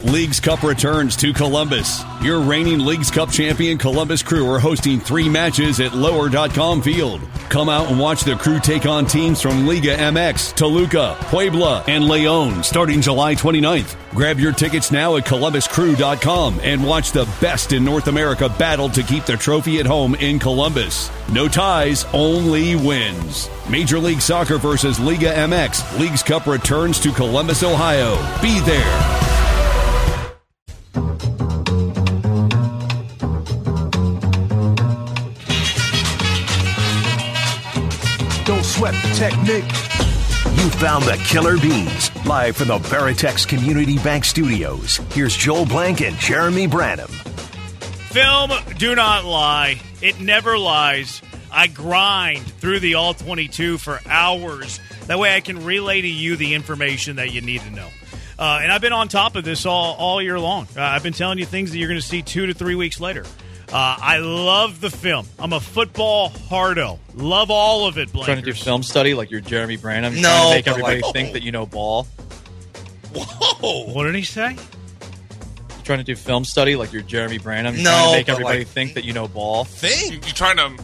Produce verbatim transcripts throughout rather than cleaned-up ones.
Leagues Cup returns to Columbus. Your reigning Leagues Cup champion Columbus Crew are hosting three matches at lower dot com Field. Come out and watch the Crew take on teams from Liga M X, Toluca, Puebla, and Leon starting July twenty-ninth. Grab your tickets now at columbus crew dot com and watch the best in North America battle to keep the trophy at home in Columbus. No ties, only wins. Major League Soccer versus Liga M X. Leagues Cup returns to Columbus, Ohio. Be there. Don't sweat the technique. You found the Killer Bees, live from the Veritex Community Bank Studios. Here's Joel Blank and Jeremy Branham. Film, do not lie. It never lies. I grind through the All twenty-two for hours. That way I can relay to you the information that you need to know. Uh, and I've been on top of this all, all year long. Uh, I've been telling you things that you're going to see two to three weeks later. Uh, I love the film. I'm a football hardo. Love all of it, Blankers. Trying to do film study like you're Jeremy Branham. No, trying to make but everybody like, think oh. that you know ball. Whoa. What did he say? You're trying to do film study like you're Jeremy Branham. No, trying to make but everybody like, think that you know ball. Think. You, you're trying to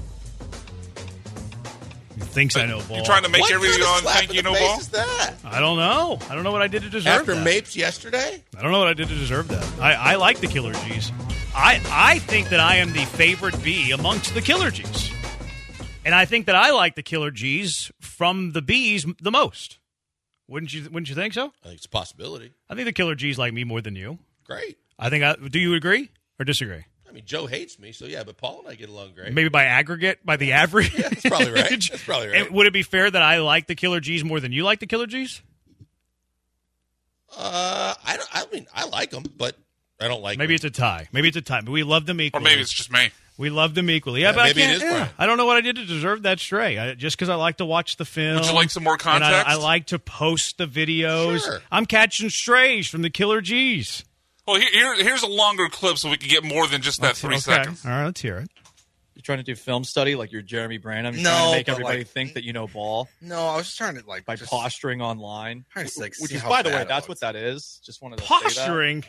He thinks I know ball. You're trying to make What everything kind of on slap think in you the know face ball? is that? I don't know. I don't know what I did to deserve After that. Mapes yesterday? I don't know what I did to deserve that. I, I like the Killer G's. I, I think that I am the favorite bee amongst the Killer G's. And I think that I like the Killer G's from the bees the most. Wouldn't you Wouldn't you think so? I think it's a possibility. I think the Killer G's like me more than you. Great. I think I, do you agree or disagree? I mean, Joe hates me, so yeah, but Paul and I get along great. Maybe by aggregate, by the average? Yeah, that's probably right. That's probably right. And would it be fair that I like the Killer G's more than you like the Killer G's? Uh, I don't. I mean, I like them, but I don't like. Maybe them. it's a tie. Maybe it's a tie. But we love them Or equally. maybe it's just me. We love them equally. Yeah, Yeah, but maybe I it can't, is, yeah. Brian. I don't know what I did to deserve that stray. I, just because I like to watch the film. Would you like some more and context? I, I like to post the videos. Sure. I'm catching strays from the Killer G's. Well, here, here, here's a longer clip so we can get more than just that three okay. seconds. All right, let's hear it. You're trying to do film study like you're Jeremy Branham. You're No, trying to make but everybody like- think that you know ball No, I was just trying to like by just, posturing online. trying to, like, Which see is, how by the way, bad it that's was. what that is. Just wanted to say that. Posturing.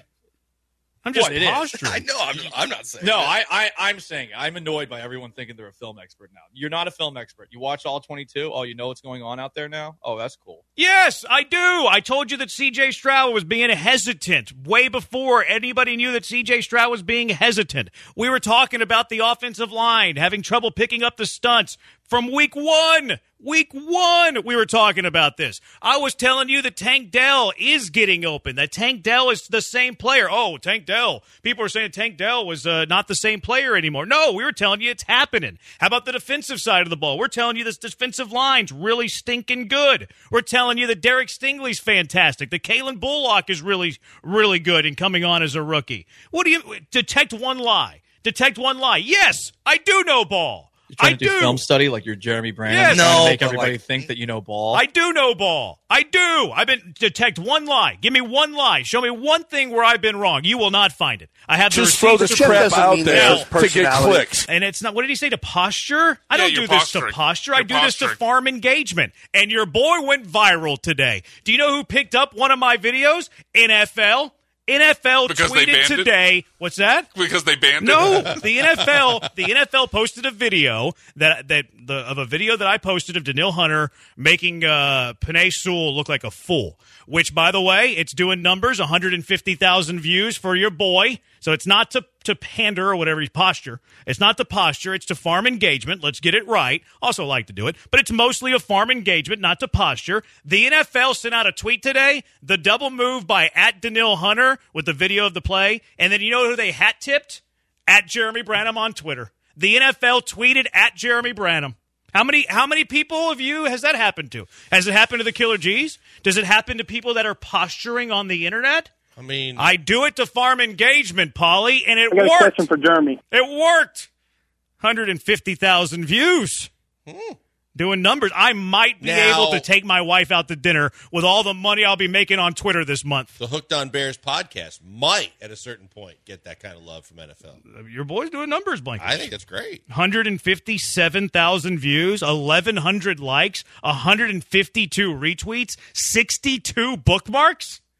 I'm just What, it is? posturing. I know. I'm, I'm not saying. No, that. I, I, I'm saying it. I'm annoyed by everyone thinking they're a film expert now. You're not a film expert. You watch all twenty-two. Oh, you know what's going on out there now? Oh, that's cool. Yes, I do. I told you that C J Stroud was being hesitant way before anybody knew that C J Stroud was being hesitant. We were talking about the offensive line having trouble picking up the stunts from week one. Week one, we were talking about this. I was telling you that Tank Dell is getting open, that Tank Dell is the same player. Oh, Tank Dell. People are saying Tank Dell was uh, not the same player anymore. No, we were telling you it's happening. How about the defensive side of the ball? We're telling you this defensive line's really stinking good. We're telling you that Derek Stingley's fantastic, that Kalen Bullock is really, really good and coming on as a rookie. What do you – detect one lie. Detect one lie. Yes, I do know ball. You're trying I to do, do. film study like you're Jeremy Branham. Yes. You're trying No, to make but everybody like- think that you know ball. I do know ball. I do. I've been detect one lie. Give me one lie. Show me one thing where I've been wrong. You will not find it. I have Just the throw the receipts to crap prove- out No. there to get personality. clicks. And it's not. What did he say to posture? I Yeah, don't do you're this posturing. to posture. I You're do this to posturing. farm engagement. And your boy went viral today. Do you know who picked up one of my videos? N F L. N F L Because they tweeted banned it? today. What's that? Because they banned No, it? the N F L. The N F L posted a video that that the of a video that I posted of Daniil Hunter making uh, Penei Sewell look like a fool. Which, by the way, it's doing numbers, one hundred fifty thousand views for your boy. So it's not to to pander or whatever, posture. It's not to posture. It's to farm engagement. Let's get it right. Also like to do it, but it's mostly a farm engagement, not to posture. The N F L sent out a tweet today, the double move by at Daniil Hunter with the video of the play, and then you know who they hat tipped? At Jeremy Branham on Twitter. The N F L tweeted at Jeremy Branham. How many how many people of you has that happened to? Has it happened to the Killer G's? Does it happen to people that are posturing on the internet? I mean, I do it to farm engagement, Paulie, and it I got a worked. question for Jeremy. It worked. one hundred fifty thousand views. Hmm. Doing numbers. I might be Now- able to take my wife out to dinner with all the money I'll be making on Twitter this month. the Hooked on Bears podcast might, at a certain point, get that kind of love from N F L. Your boy's doing numbers, Blanket. I think that's great. one hundred fifty-seven thousand views, eleven hundred likes, one hundred fifty-two retweets, sixty-two bookmarks.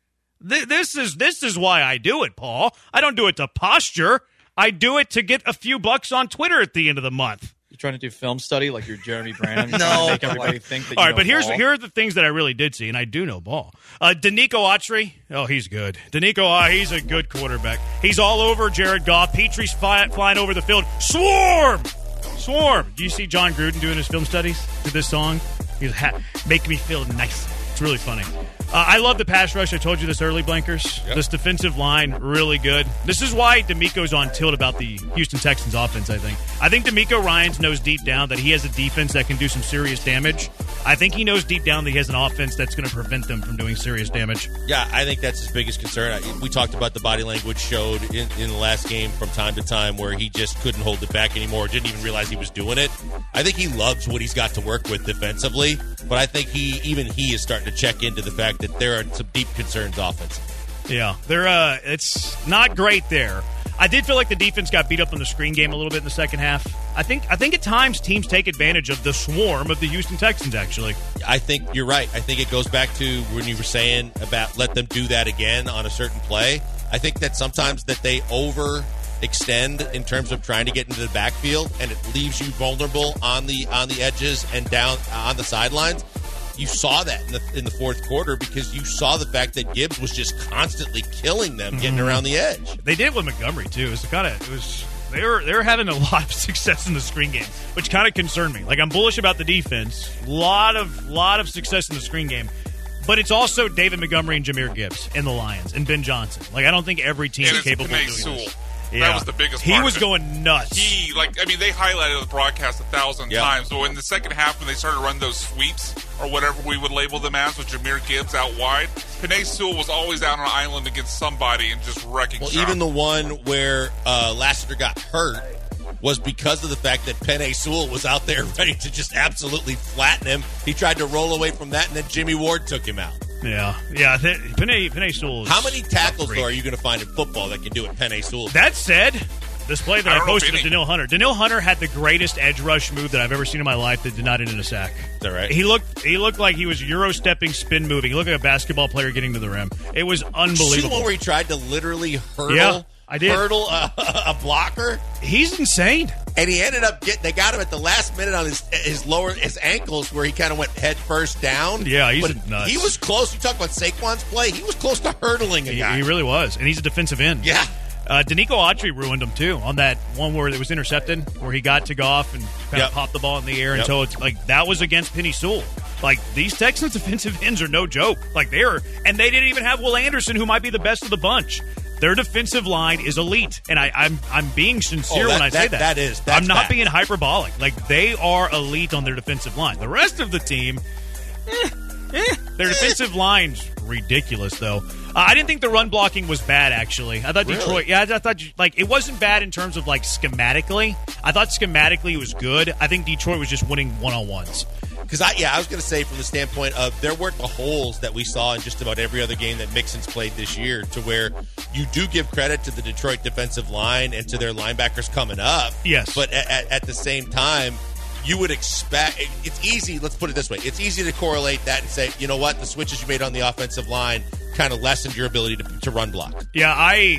Th- this is this is why I do it, Paul. I don't do it to posture. I do it to get a few bucks on Twitter at the end of the month. You're trying to do film study like you're Jeremy Branham? You're No, trying to make everybody think that All you right, know but here's ball? here are the things that I really did see, and I do know ball. Uh, Danico Autry, oh, he's good. Danico, uh, he's a good quarterback. He's all over Jared Goff. Petrie's fly, flying over the field. Swarm! Swarm! Do you see John Gruden doing his film studies to this song? He's ha- make me feel nice. It's really funny. Uh, I love the pass rush. I told you this early, Blankers. Yep. This defensive line, really good. This is why D'Amico's on tilt about the Houston Texans offense, I think. I think D'Amico Ryans knows deep down that he has a defense that can do some serious damage. I think he knows deep down that he has an offense that's going to prevent them from doing serious damage. Yeah, I think that's his biggest concern. I- We talked about the body language showed in, in the last game from time to time where he just couldn't hold it back anymore, didn't even realize he was doing it. I think he loves what he's got to work with defensively, but I think he even he is starting to check into the fact that there are some deep concerns offensively. Yeah, they're uh, it's not great there. I did feel like the defense got beat up in the screen game a little bit in the second half. I think I think at times teams take advantage of the swarm of the Houston Texans, actually. I think you're right. I think it goes back to when you were saying about let them do that again on a certain play. I think that sometimes that they overextend in terms of trying to get into the backfield, and it leaves you vulnerable on the on the edges and down on the sidelines. You saw that in the in the fourth quarter because you saw the fact that Gibbs was just constantly killing them, getting Mm-hmm. around the edge. They did it with Montgomery too. It was kind of it was they were they were having a lot of success in the screen game, which kind of concerned me. Like I'm bullish about the defense, lot of lot of success in the screen game, but it's also David Montgomery and Jahmyr Gibbs and the Lions and Ben Johnson. Like I don't think every team And is it's capable Penei of doing this. Sewell. Yeah. That was the biggest He part was of it. going nuts. He, like, I mean, they highlighted the broadcast a thousand Yeah. times, but in the second half, when they started to run those sweeps, or whatever we would label them as, with Jahmyr Gibbs out wide, Penei Sewell was always out on an island against somebody and just wrecking Well, shop. even the one where uh, Lassiter got hurt was because of the fact that Penei Sewell was out there ready to just absolutely flatten him. He tried to roll away from that, and then Jimmy Ward took him out. Yeah, yeah. Th- Penei Penei Sewell. is How many tackles, great. though, are you going to find in football that can do what Penei Sewell did? That said, this play that I I, don't know posted if of any- Daniil Hunter. Daniil Hunter had the greatest edge rush move that I've ever seen in my life that did not end in a sack. Is that right? He looked he looked like he was Euro stepping, spin moving. He looked like a basketball player getting to the rim. It was See the unbelievable. one where he tried to literally hurdle, Yeah, I did. hurdle a, a blocker, He's insane. and he ended up getting. They got him at the last minute on his his lower his ankles where he kind of went head first down. Yeah, he's but nuts. He was close. You talk about Saquon's play. He was close to hurdling a He, guy. he really was, and he's a defensive end. yeah. Uh, Danico Autry ruined him too on that one where it was intercepted, where he got to Goff and kind Yep. of popped the ball in the air Yep. until it's like that was against Penei Sewell. Like these Texans defensive ends are no joke. Like they're and they didn't even have Will Anderson, who might be the best of the bunch. Their defensive line is elite, and I, I'm I'm being sincere Oh, that- when I say that- that. that is- that's I'm not fact. being hyperbolic. Like they are elite on their defensive line. The rest of the team, eh, eh, their defensive line's ridiculous though. Uh, I didn't think the run blocking was bad actually. I thought Really? Detroit, yeah, I, I thought like it wasn't bad in terms of like schematically. I thought schematically it was good. I think Detroit was just winning one on ones. Because I, yeah, I was going to say from the standpoint of there weren't the holes that we saw in just about every other game that Mixon's played this year, to where you do give credit to the Detroit defensive line and to their linebackers coming up. Yes. but at, at, at the same time, you would expect it, it's easy. Let's put it this way: it's easy to correlate that and say, you know what, the switches you made on the offensive line kind of lessened your ability to, to run block. Yeah, I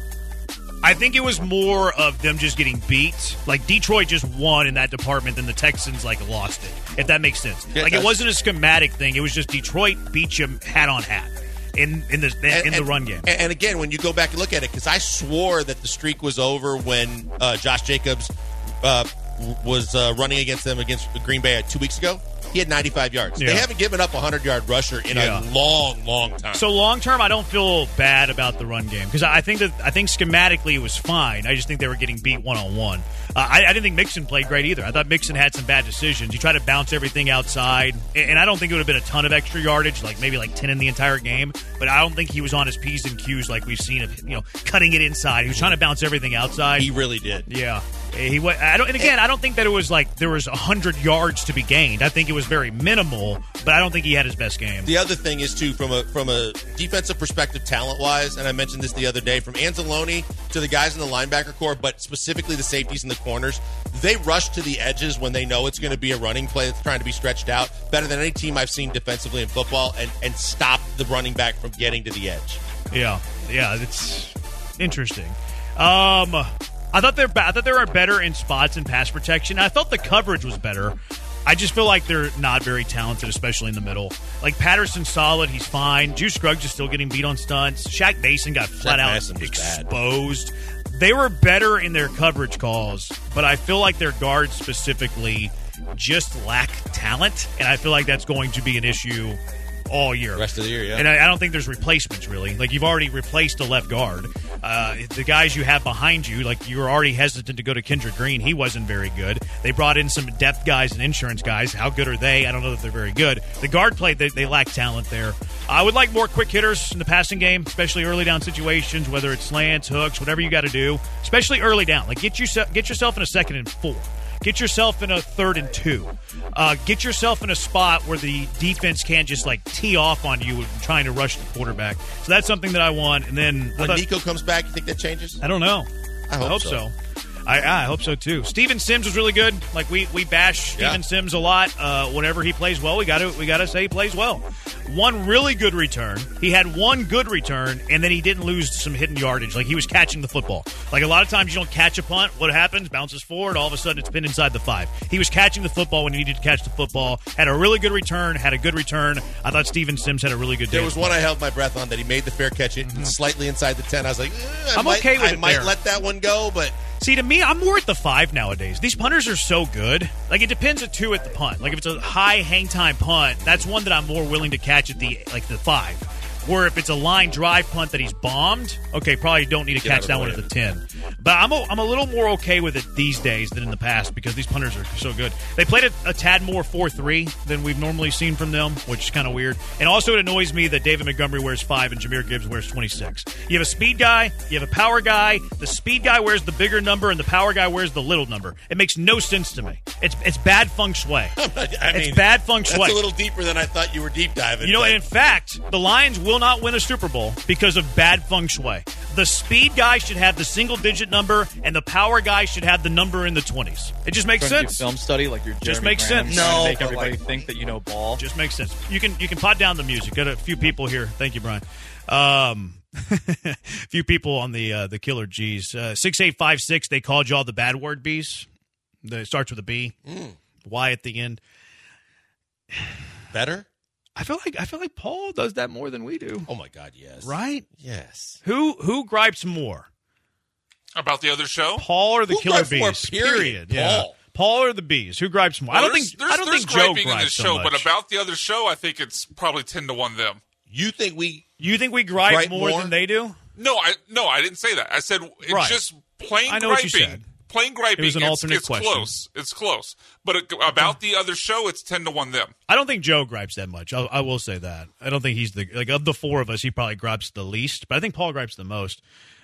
I think it was more of them just getting beat. Like Detroit just won in that department, and the Texans like lost it. If that makes sense. Yeah, like it that's- wasn't a schematic thing. It was just Detroit beat you hat on hat in in the in And- the and- run game. And, and again, when you go back and look at it, because I swore that the streak was over when uh, Josh Jacobs uh, w- was uh, running against them against Green Bay two weeks ago. He had ninety-five yards. Yeah. They haven't given up a hundred-yard rusher in Yeah. a long, long time. So long term, I don't feel bad about the run game because I think that I think schematically it was fine. I just think they were getting beat one on one. I I didn't think Mixon played great either. I thought Mixon had some bad decisions. He tried to bounce everything outside, and and I don't think it would have been a ton of extra yardage, like maybe like ten in the entire game. But I don't think he was on his P's and Q's like we've seen of you know cutting it inside. He was trying to bounce everything outside. he really did. Yeah, he. wa- I don't. And again, I don't think that it was like there was a hundred yards to be gained. I think it was very minimal, but I don't think he had his best game. The other thing is too, from a from a defensive perspective, talent wise, and I mentioned this the other day, from Anzalone to the guys in the linebacker core, but specifically the safeties and the corners, they rush to the edges when they know it's going to be a running play that's trying to be stretched out better than any team I've seen defensively in football, and and stop the running back from getting to the edge. Yeah, yeah, it's interesting. Um, I thought they're I thought they were better in spots and pass protection. I thought the coverage was better. I just feel like they're not very talented, especially in the middle. Like, Patterson's solid. He's fine. Juice Scruggs is still getting beat on stunts. Shaq Mason got flat out exposed. Bad. They were better in their coverage calls, but I feel like their guards specifically just lack talent, and I feel like that's going to be an issue all year. The rest of the year, yeah. And I, I don't think there's replacements, really. Like, you've already replaced a left guard. Uh, the guys you have behind you, like, you were already hesitant to go to Kendrick Green. He wasn't very good. They brought in some depth guys and insurance guys. How good are they? I don't know that they're very good. The guard play, they, they lack talent there. I would like more quick hitters in the passing game, especially early down situations, whether it's slants, hooks, whatever you got to do, especially early down. Like, get, yourself, get yourself in a second and four. Get yourself in a third and two. Uh, get yourself in a spot where the defense can't just, like, tee off on you and trying to rush the quarterback. So that's something that I want. And then when thought, Nico comes back, you think that changes? I don't know. I hope, I hope so. so. I, I hope so, too. Steven Sims was really good. Like, we, we bash yeah. Steven Sims a lot. Uh, whenever he plays well, we got to we got to say he plays well. One really good return. He had one good return, and then he didn't lose some hidden yardage. Like, he was catching the football. Like, a lot of times you don't catch a punt. What happens? Bounces forward. All of a sudden, it's been inside the five. He was catching the football when he needed to catch the football. Had a really good return. Had a good return. I thought Steven Sims had a really good day. There was one I held my breath on that he made the fair catch it mm-hmm. slightly inside the ten. I was like, eh, I I'm might, okay with I it might there. let that one go, but... See, to me, I'm more at the five nowadays. These punters are so good. Like, it depends at two at the punt. Like, if it's a high hang time punt, that's one that I'm more willing to catch at the like the five. Where if it's a line drive punt that he's bombed, okay, probably don't need to Get catch that one at the ten. But I'm a, I'm a little more okay with it these days than in the past because these punters are so good. They played a, a tad more four three than we've normally seen from them, which is kind of weird. And also it annoys me that David Montgomery wears five and Jahmyr Gibbs wears twenty-six. You have a speed guy, you have a power guy. The speed guy wears the bigger number and the power guy wears the little number. It makes no sense to me. It's it's bad feng shui. I mean, it's bad feng shui. That's a little deeper than I thought you were deep diving. You know, but. and in fact, the Lions will not win a Super Bowl because of bad feng shui. The speed guy should have the single-digit number, and the power guy should have the number in the twenties. It just makes Trying to sense. do film study like you're Just Jeremy makes Graham, sense. trying to No, make but everybody like- think that you know ball. Just makes sense. You can you can pot down the music. Got a few people here. Thank you, Brian. Um, a few people on the uh, the Killer G's. Uh, six eight five six. They called y'all the bad word bees. The, it starts with a B. Mm. Y at the end. Better? I feel like I feel like Paul does that more than we do. Oh, my God, yes. Right? Yes. Who who gripes more? About the other show? Paul or the Who Killer gripes Bees? more, period? Yeah. Paul. Paul or the Bees? Who gripes more? I Well, don't there's, think there's, I don't there's think Joe griping in gripes this so show, much. but about the other show, I think it's probably ten to one them. You think we... You think we gripe, Gripe more, more? than they do? No, I no, I didn't say that. I said it's Right. just plain I know what you griping. said. Plain griping. It was an it's, alternate it's question. close. It's close. But it, about the other show, it's ten to one them. I don't think Joe gripes that much. I'll, I will say that. I don't think he's the like of the four of us. He probably gripes the least, but I think Paul gripes the most.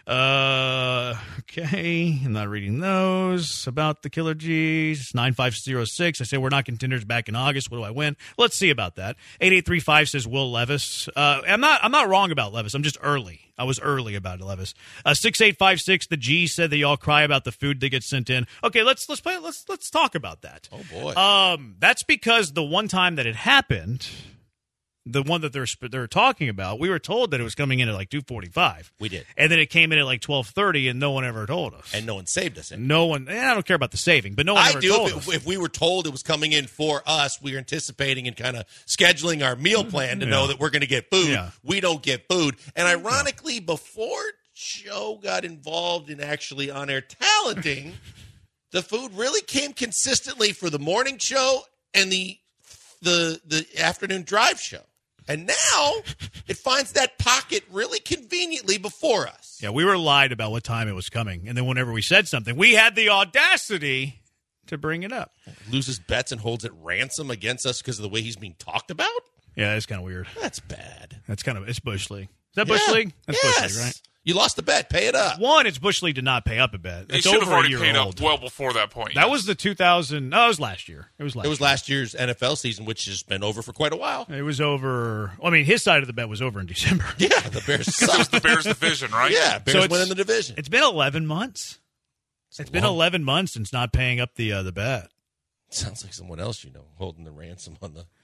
Uh, okay, I'm not reading those about the Killer G's. nine five zero six. I say we're not contenders back in August. What do I win? Let's see about that. eight eight three five says Will Levis. Uh, I'm not. I'm not wrong about Levis. I'm just early. I was early about Levis. Uh, six eight five six. The G said that y'all cry about the food that gets sent in. Okay, let's let's play. Let's let's talk about that. Oh, boy. Um, that's because the one time that it happened, the one that they're they're talking about, we were told that it was coming in at like two forty-five. We did. And then it came in at like twelve thirty, and no one ever told us. And no one saved us. In. no one, and I don't care about the saving, but no one I ever do. told If, us. it, if we were told it was coming in for us, we were anticipating and kind of scheduling our meal plan to Yeah. know that we're going to get food. Yeah. We don't get food. And ironically, before Joe got involved in actually on-air talenting, the food really came consistently for the morning show and the the the afternoon drive show. And now it finds that pocket really conveniently before us. Yeah, we were lied about what time it was coming, and then whenever we said something, we had the audacity to bring it up. Loses bets and holds it ransom against us because of the way he's being talked about? Yeah, it's kind of weird. That's bad. That's kind of it's Bush League. Is that Bush Yeah. League? That's Yes. Bush League, right? You lost the bet. Pay it up. One, it's Bush League to not pay up a bet. They It's should have over a already year paid old. up well before that point. That was the two thousand. No, it was last year. It was last. It was year. last year's N F L season, which has been over for quite a while. It was over. I mean, his side of the bet was over in December. Yeah, the Bears It was suck. the Bears division, right? Yeah, Bears So it's- winning the division. It's been eleven months. It's It's been long. eleven months since not paying up the uh, the bet. Sounds like someone else you know holding the ransom on the.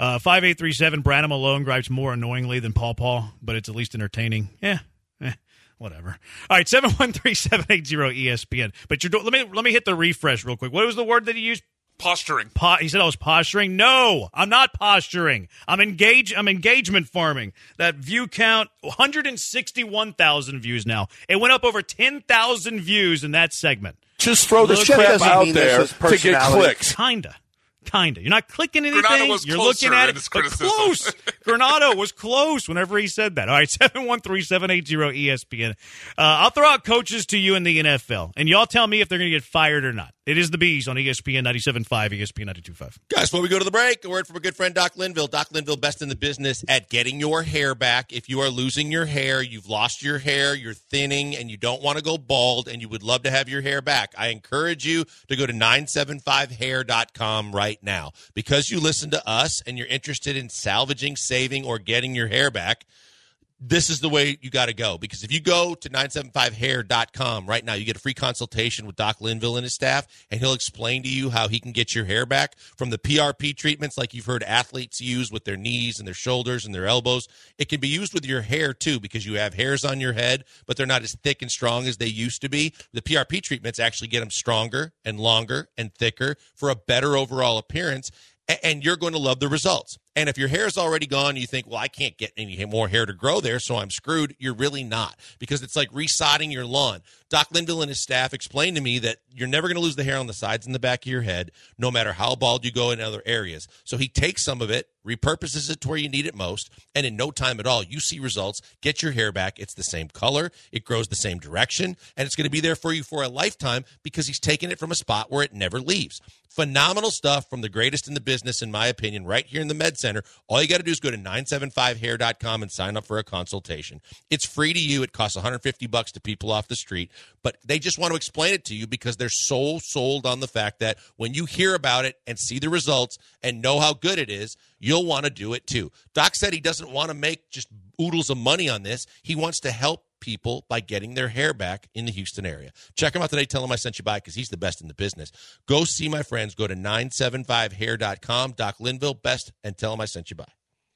Uh, five eight three seven, Branham alone gripes more annoyingly than Paul Paul, but it's at least entertaining. Yeah, eh, whatever. All right, seven one three, seven eight zero, E S P N. But you're, let me let me hit the refresh real quick. What was the word that he used? Posturing. Po- he said I was posturing. No, I'm not posturing. I'm engage. I'm engagement farming. That view count, one hundred sixty-one thousand views now. It went up over ten thousand views in that segment. Just throw the Look, crap out there to get clicks. Kinda. Kinda. You're not clicking anything. Granado was You're closer looking at in it. his But criticism. close. Granado was close whenever he said that. All right, seven one three, seven eight zero, E S P N. Uh, I'll throw out coaches to you in the N F L, and y'all tell me if they're going to get fired or not. It is the Bees on E S P N ninety-seven point five, E S P N ninety-two point five. Guys, before we go to the break, a word from a good friend, Doc Linville. Doc Linville, best in the business at getting your hair back. If you are losing your hair, you've lost your hair, you're thinning, and you don't want to go bald, and you would love to have your hair back, I encourage you to go to nine seven five hair dot com right now. Because you listen to us and you're interested in salvaging, saving, or getting your hair back, this is the way you got to go. Because if you go to nine seven five hair dot com right now, you get a free consultation with Doc Linville and his staff, and he'll explain to you how he can get your hair back from the P R P treatments like you've heard athletes use with their knees and their shoulders and their elbows. It can be used with your hair, too, because you have hairs on your head, but they're not as thick and strong as they used to be. The P R P treatments actually get them stronger and longer and thicker for a better overall appearance, and you're going to love the results. And if your hair is already gone, you think, well, I can't get any more hair to grow there, so I'm screwed. You're really not, because it's like resodding your lawn. Doc Linville and his staff explained to me that you're never going to lose the hair on the sides and the back of your head, no matter how bald you go in other areas. So he takes some of it, repurposes it to where you need it most, and in no time at all, you see results. Get your hair back. It's the same color. It grows the same direction, and it's going to be there for you for a lifetime because he's taken it from a spot where it never leaves. Phenomenal stuff from the greatest in the business, in my opinion, right here in the Med Center. All you got to do is go to nine seven five hair dot com and sign up for a consultation. It's free to you. It costs one hundred fifty bucks to people off the street, but they just want to explain it to you because they're so sold on the fact that when you hear about it and see the results and know how good it is, you'll want to do it too. Doc said he doesn't want to make just oodles of money on this. He wants to help people by getting their hair back in the Houston area. Check him out today. Tell him I sent you by because he's the best in the business. Go see my friends. Go to nine seven five hair dot com. Doc Linville, best, and tell him I sent you by.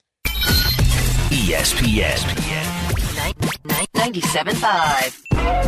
E S P N. ninety-seven point five.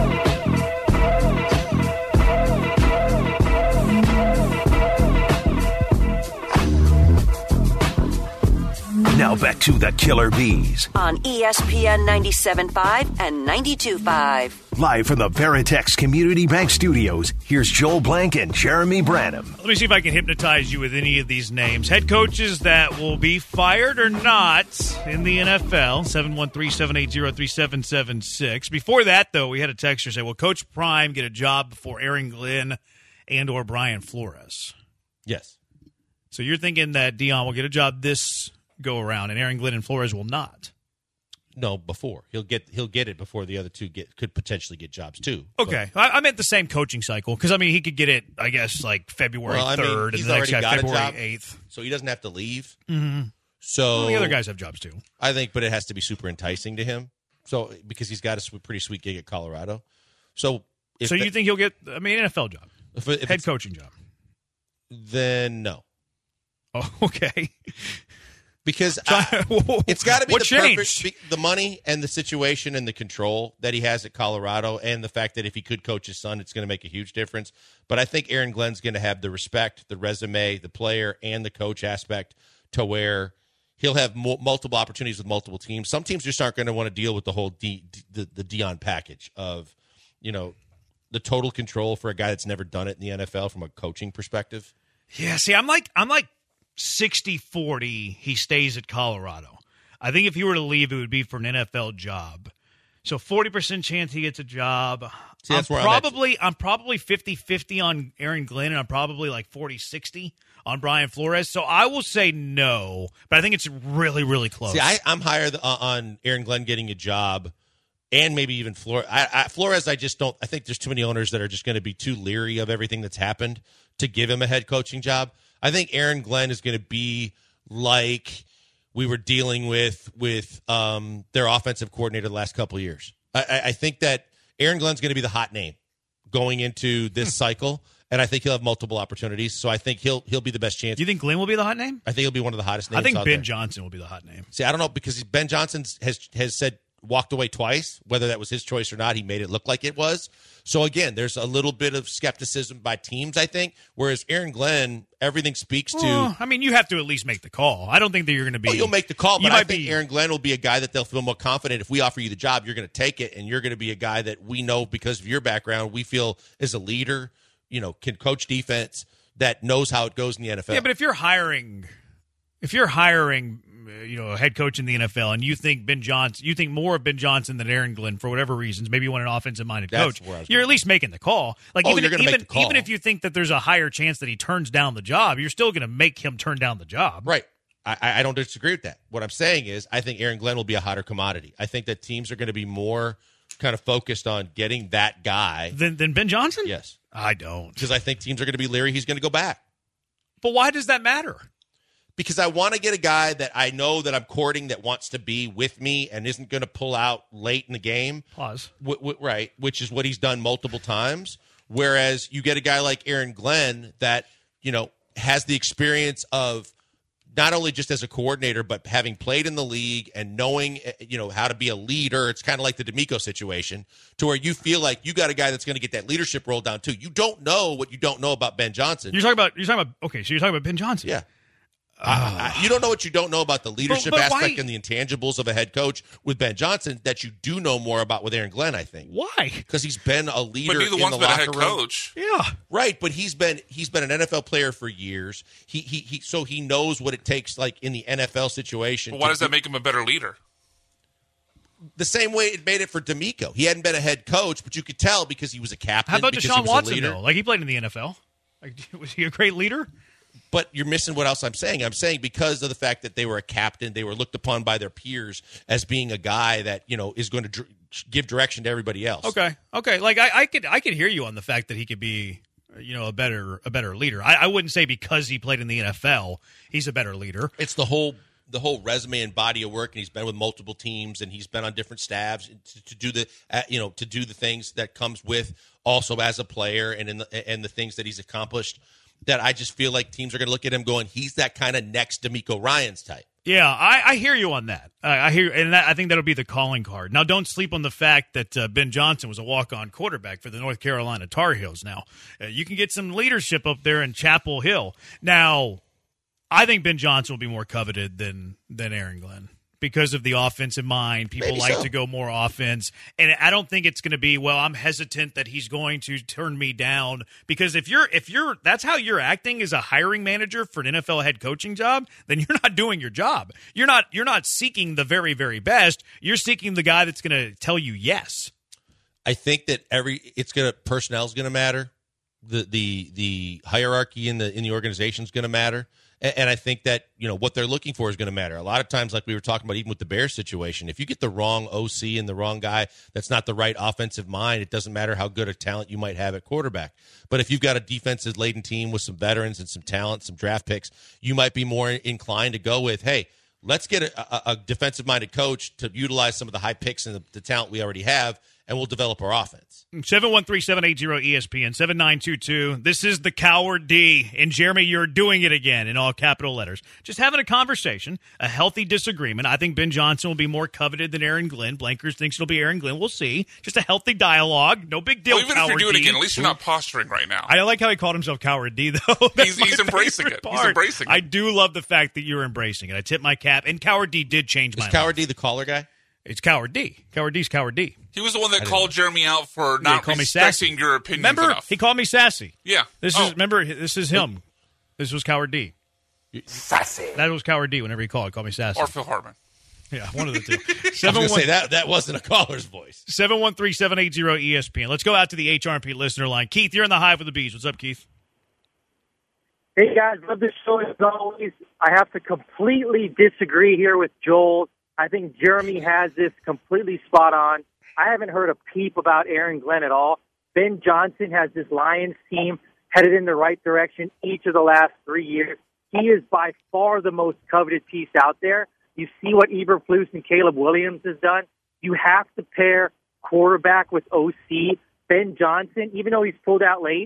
Now back to the Killer Bees. On E S P N ninety-seven point five and ninety-two point five. Live from the Veritex Community Bank Studios, here's Joel Blank and Jeremy Branham. Let me see if I can hypnotize you with any of these names. Head coaches that will be fired or not in the N F L, seven one three, seven eight zero, three seven seven six. Before that, though, we had a texter say, will Coach Prime get a job before Aaron Glenn and or Brian Flores? Yes. So you're thinking that Dion will get a job this go around and Aaron Glenn and Flores will not? No, before. He'll get he'll get it before the other two get could potentially get jobs too. Okay. I, I meant the same coaching cycle because, I mean, he could get it, I guess, like February Well, I mean, third he's and the next already guy got a February job. eighth. So he doesn't have to leave. Mm-hmm. So Well, the other guys have jobs too. I think, but it has to be super enticing to him. So because he's got a sw- pretty sweet gig at Colorado. So if So you the- think he'll get, I mean, N F L job, if, if head it's- coaching job? then no, Oh, okay. because I, it's got to be What the changed? perfect the money and the situation and the control that he has at Colorado, and the fact that if he could coach his son, it's going to make a huge difference. But I think Aaron Glenn's going to have the respect, the resume, the player, and the coach aspect to where he'll have mo- multiple opportunities with multiple teams. Some teams just aren't going to want to deal with the whole D, D, the, the Dion package of, you know, the total control for a guy that's never done it in the N F L from a coaching perspective. Yeah, see, I'm like I'm like sixty forty he stays at Colorado. I think if he were to leave, it would be for an N F L job. So forty percent chance he gets a job. See, that's I'm where I'm at. probably I'm probably fifty-fifty on Aaron Glenn, and I'm probably like forty sixty on Brian Flores. So I will say no, but I think it's really, really close. See, I, I'm higher th- on Aaron Glenn getting a job, and maybe even Flores. I, I, Flores, I just don't. I think there's too many owners that are just going to be too leery of everything that's happened to give him a head coaching job. I think Aaron Glenn is going to be like we were dealing with with um, their offensive coordinator the last couple of years. I, I, I think that Aaron Glenn's going to be the hot name going into this cycle. and I think he'll have multiple opportunities. So I think he'll he'll be the best chance. Do you think Glenn will be the hot name? I think he'll be one of the hottest names. I think out Ben there. Johnson will be the hot name. See, I don't know because Ben Johnson has has said walked away twice. Whether that was his choice or not, he made it look like it was. So again, there's a little bit of skepticism by teams, I think. Whereas Aaron Glenn, everything speaks to. Well, I mean, you have to at least make the call. I don't think that you're going to be. Well, you'll make the call, you but I might think be, Aaron Glenn will be a guy that they'll feel more confident. If we offer you the job, you're going to take it, and you're going to be a guy that we know because of your background, we feel is a leader, you know, can coach defense, that knows how it goes in the N F L. Yeah, but if you're hiring, if you're hiring, you know, a head coach in the N F L, and you think Ben Johnson, you think more of Ben Johnson than Aaron Glenn for whatever reasons, maybe you want an offensive-minded That's coach, where I was you're going. at least making the call. Like Oh, even you're gonna even make the call. even if you think that there's a higher chance that he turns down the job, you're still going to make him turn down the job. Right. I, I don't disagree with that. What I'm saying is I think Aaron Glenn will be a hotter commodity. I think that teams are going to be more kind of focused on getting that guy. Than than Ben Johnson? Yes. I don't. Because I think teams are going to be leery he's going to go back. But why does that matter? Because I want to get a guy that I know that I'm courting that wants to be with me and isn't going to pull out late in the game. Pause. W- w- right, which is what he's done multiple times. Whereas you get a guy like Aaron Glenn that, you know, has the experience of not only just as a coordinator, but having played in the league and knowing, you know, how to be a leader. It's kind of like the D'Amico situation to where you feel like you got a guy that's going to get that leadership role down too. You don't know what you don't know about Ben Johnson. You're talking about you're talking about okay, so you're talking about Ben Johnson. Yeah. Uh, I, you don't know what you don't know about the leadership but aspect why- and the intangibles of a head coach with Ben Johnson that you do know more about with Aaron Glenn, I think. Why? Because he's been a leader But neither in one's the been a locker head room. coach. Yeah. Right, but he's been he's been an N F L player for years. He he, he so he knows what it takes, like in the N F L situation. But why to does that do- make him a better leader? the same way it made it for D'Amico? He hadn't been a head coach, but you could tell because he was a captain. How about because he Deshaun was a Watson leader. though? Like he played in the N F L. Like was he a great leader? But you're missing what else I'm saying. I'm saying because of the fact that they were a captain, they were looked upon by their peers as being a guy that, you know, is going to dr- give direction to everybody else. Okay, okay. Like I, I could, I could hear you on the fact that he could be, you know, a better, a better leader. I, I wouldn't say because he played in the N F L, he's a better leader. It's the whole the whole resume and body of work, and he's been with multiple teams, and he's been on different staffs to, to do the uh, you know to do the things that comes with also as a player, and in the, and the things that he's accomplished. That I just feel like teams are going to look at him going, he's that kind of next D'Amico Ryans type. Yeah, I, I hear you on that. I, I hear, and that, I think that'll be the calling card. Now, don't sleep on the fact that uh, Ben Johnson was a walk-on quarterback for the North Carolina Tar Heels. Now, uh, you can get some leadership up there in Chapel Hill. Now, I think Ben Johnson will be more coveted than than Aaron Glenn because of the offensive mind. People Maybe like so. to go more offense, and I don't think it's going to be, well, I'm hesitant that he's going to turn me down, because if you're if you're that's how you're acting as a hiring manager for an N F L head coaching job, then you're not doing your job. You're not you're not seeking the very very best. You're seeking the guy that's going to tell you yes. I think that every it's gonna personnel is gonna matter. The the the hierarchy in the in the organization is gonna matter. And, and I think that, you know, what they're looking for is going to matter. A lot of times, like we were talking about, even with the Bears situation, if you get the wrong O C and the wrong guy that's not the right offensive mind, it doesn't matter how good a talent you might have at quarterback. But if you've got a defensive-laden team with some veterans and some talent, some draft picks, you might be more inclined to go with, hey, let's get a, a, a defensive-minded coach to utilize some of the high picks and the, the talent we already have, and we'll develop our offense. seven one three, seven eight zero, E S P N, seven nine two two. This is the Coward D. And Jeremy, you're doing it again in all capital letters. Just having a conversation, a healthy disagreement. I think Ben Johnson will be more coveted than Aaron Glenn. Blankers thinks it'll be Aaron Glenn. We'll see. Just a healthy dialogue. No big deal, Well, even if Coward you're doing D. it again, at least you're not posturing right now. I like how he called himself Coward D, though. That's He's- he's my embracing favorite it. He's part. embracing it. I do love the fact that you're embracing it. I tip my cap. And Coward D did change my Is Coward life. D the caller guy? It's Coward D. Coward D's Coward D. He was the one that called Jeremy out for Yeah, he not called me sassy. respecting your opinions Remember, enough. he called me sassy. Yeah. This Oh. is remember. This is him. This was Coward D. Sassy. That was Coward D. Whenever he called, he called me sassy. Or Phil Hartman. Yeah, one of the two. I was Seven going to one say that that wasn't a caller's voice. seven one three seven eight zero E S P N. Let's go out to the H R P listener line. Keith, you're in the Hive with the Bees. What's up, Keith? Hey, guys, love the show as always. I have to completely disagree here with Joel. I think Jeremy has this completely spot on. I haven't heard a peep about Aaron Glenn at all. Ben Johnson has this Lions team headed in the right direction each of the last three years. He is by far the most coveted piece out there. You see what Eberflus and Caleb Williams has done. You have to pair quarterback with O C. Ben Johnson, even though he's pulled out late,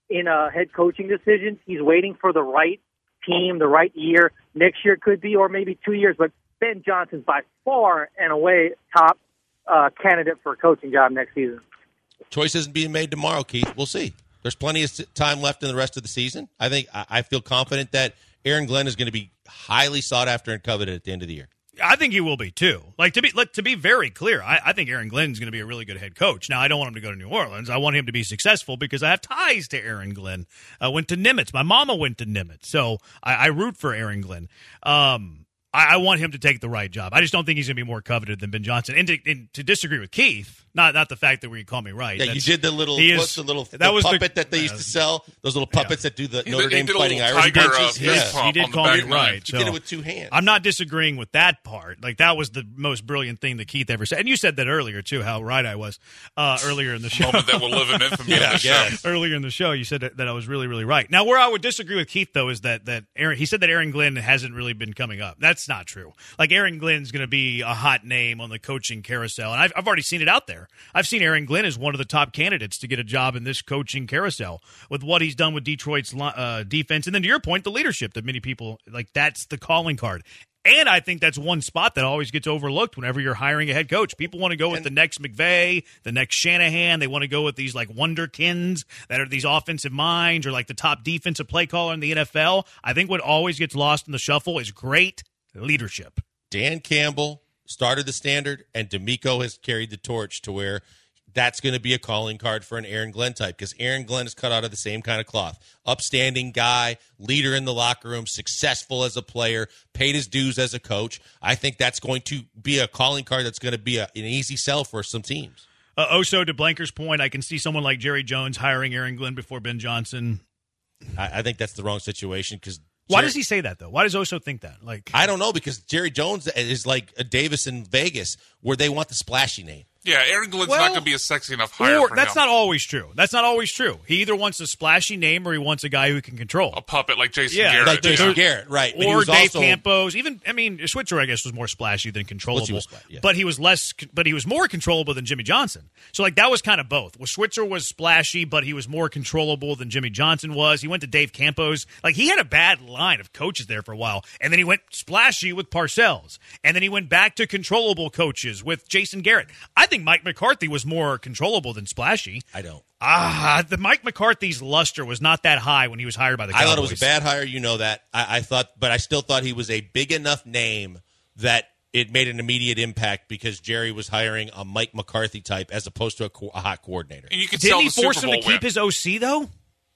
in uh, head coaching decisions. He's waiting for the right team, the right year. Next year could be, or maybe two years. But Ben Johnson's by far and away top uh, candidate for a coaching job next season. Choice isn't being made tomorrow, Keith. We'll see. There's plenty of time left in the rest of the season. I think I feel confident that Aaron Glenn is going to be highly sought after and coveted at the end of the year. I think he will be too. Like to be, like, to be very clear, I, I think Aaron Glenn is going to be a really good head coach. Now, I don't want him to go to New Orleans. I want him to be successful because I have ties to Aaron Glenn. I went to Nimitz. My mama went to Nimitz, so I, I root for Aaron Glenn. Um, I, I want him to take the right job. I just don't think he's going to be more coveted than Ben Johnson. And to, and to disagree with Keith, not not the fact that we call me right. Yeah, you did the little is, what's the little that the was puppet the, that they used to sell. Those little puppets yeah. that do the He Notre did, Dame Fighting Irish tiger, punches. uh, Yeah. He did call me right. He So did it with two hands. I'm not disagreeing with that part. Like that was the most brilliant thing that Keith ever said. And you said that earlier too, how right I was uh, earlier in the show. Moment that will live in infamy. Yeah, on the show. Earlier in the show, you said that, that I was really, really right. Now, where I would disagree with Keith though is that that Aaron. He said that Aaron Glenn hasn't really been coming up. That's not true. Like Aaron Glenn's going to be a hot name on the coaching carousel, and I've I've already seen it out there. I've seen Aaron Glenn as one of the top candidates to get a job in this coaching carousel with what he's done with Detroit's uh, defense, and then to your point, the leadership that many people like. That's the calling card. And I think that's one spot that always gets overlooked whenever you're hiring a head coach. People want to go with the next McVay, the next Shanahan. They want to go with these like wonderkins that are these offensive minds or like the top defensive play caller in the N F L. I think what always gets lost in the shuffle is great leadership. Dan Campbell started the standard, and DeMeco has carried the torch to where that's going to be a calling card for an Aaron Glenn type because Aaron Glenn is cut out of the same kind of cloth. Upstanding guy, leader in the locker room, successful as a player, paid his dues as a coach. I think that's going to be a calling card that's going to be a, an easy sell for some teams. Uh, also, to Blanker's point, I can see someone like Jerry Jones hiring Aaron Glenn before Ben Johnson. I, I think that's the wrong situation because Why does he say that, though? Why does Oso think that? Like, I don't know, because Jerry Jones is like a Davis in Vegas where they want the splashy name. Yeah, Aaron Glenn's Well, not going to be a sexy enough hire or, for that's him. not always true. That's not always true. He either wants a splashy name or he wants a guy who can control. A puppet like Jason Yeah, Garrett. Like Jason Yeah. Garrett, right. But he Or was Dave also, Campos. Even, I mean, Switzer, I guess, was more splashy than controllable. was spla- yeah. But he was less, but he was more controllable than Jimmy Johnson. So, like, that was kind of both. Well, Switzer was splashy, but he was more controllable than Jimmy Johnson was. He went to Dave Campos. Like, he had a bad line of coaches there for a while. And then he went splashy with Parcells. And then he went back to controllable coaches with Jason Garrett. I think Mike McCarthy was more controllable than splashy. I don't. Ah, the Mike McCarthy's luster was not that high when he was hired by the I Cowboys. thought it was a bad hire. You know that. I, I thought, but I still thought he was a big enough name that it made an immediate impact because Jerry was hiring a Mike McCarthy type as opposed to a, co- a hot coordinator. And you could Didn't sell he the force Super him Bowl to keep win. his O C though?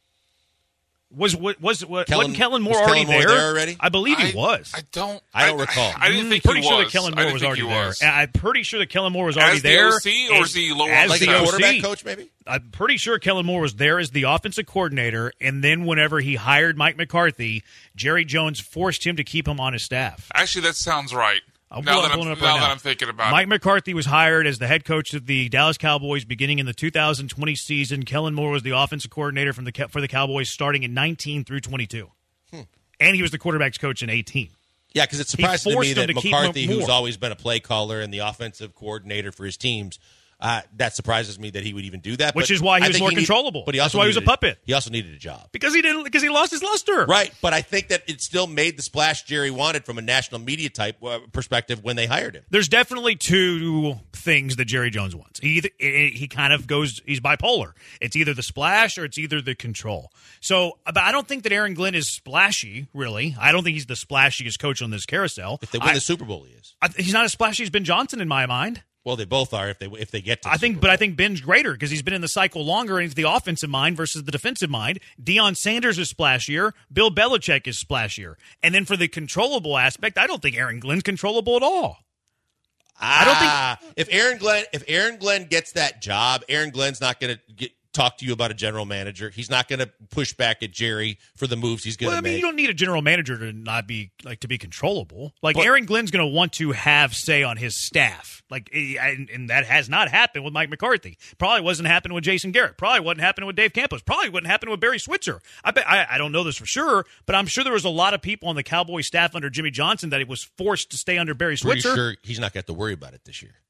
Was was was, was Kellen- wasn't Kellen Moore was already Kellen Moore there? there already? I believe he I- was. I don't. I don't recall. I, didn't Mm, think pretty he sure was. that Kellen I Moore didn't was think already he there. was. And I'm pretty sure that Kellen Moore was already As the there. O C, or as- is he lower as on Like the a O C? quarterback O C. coach, maybe? I'm pretty sure Kellen Moore was there as the offensive coordinator, and then whenever he hired Mike McCarthy, Jerry Jones forced him to keep him on his staff. Actually, that sounds right. I'm now pulling- that, I'm, pulling it up now right that now. I'm thinking about Mike it. McCarthy was hired as the head coach of the Dallas Cowboys beginning in the two thousand twenty season. Kellen Moore was the offensive coordinator from the for the Cowboys starting in nineteen through twenty-two. Hmm. And he was the quarterback's coach in eighteen. Yeah, because it's surprising to forced me him that to keep McCarthy, Moore. who's always been a play caller and the offensive coordinator for his teams, uh, that surprises me that he would even do that. Which But is why he I was think more need- controllable. But he That's also why he was a needed puppet. He also needed a job. Because he didn't because he lost his luster. Right, but I think that it still made the splash Jerry wanted from a national media type uh, perspective when they hired him. There's definitely two things that Jerry Jones wants. He either, he kind of goes, he's bipolar. It's either the splash or it's either the control. So, but I don't think that Aaron Glenn is splashy, really. I don't think he's the splashiest coach on this carousel. If they win I- the Super Bowl, he is. I, he's not as splashy as Ben Johnson in my mind. Well, they both are if they if they get to. The I think, Super but I Bowl. think Ben's greater because he's been in the cycle longer and he's the offensive mind versus the defensive mind. Deion Sanders is splashier. Bill Belichick is splashier. And then for the controllable aspect, I don't think Aaron Glenn's controllable at all. I don't think if Aaron Glenn if Aaron Glenn gets that job, Aaron Glenn's not going to get talk to you about a general manager. He's not going to push back at Jerry for the moves he's going to Well, I mean, make. you don't need a general manager to not be like to be controllable. Like But- Aaron Glenn's going to want to have say on his staff. Like, eh, and, and that has not happened with Mike McCarthy. Probably wasn't happening with Jason Garrett. Probably wasn't happening with Dave Campos. Probably wouldn't happen with Barry Switzer. I bet I, I don't know this for sure, but I'm sure there was a lot of people on the Cowboys staff under Jimmy Johnson that it was forced to stay under Barry Pretty Switzer. sure he's not got to worry about it this year.